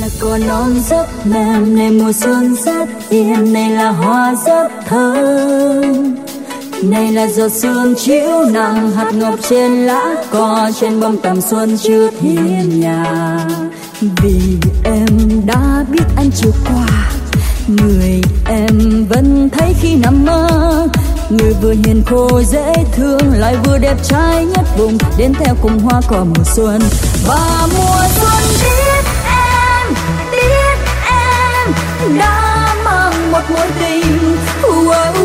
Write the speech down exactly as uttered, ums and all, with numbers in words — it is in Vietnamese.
là cỏ non rất mềm, này mùa xuân rất yên, này là hoa rất thơm, này là giọt sương chiếu nặng hạt ngọc trên lá cỏ, trên bông tầm xuân chưa thiên nhà. Vì em đã biết anh chiều qua, người em vẫn thấy khi nằm mơ, người vừa hiền khô dễ thương lại vừa đẹp trai nhất vùng, đến theo cùng hoa cỏ mùa xuân. Và mùa xuân biết em, biết em đã mang một mối tình. Wow,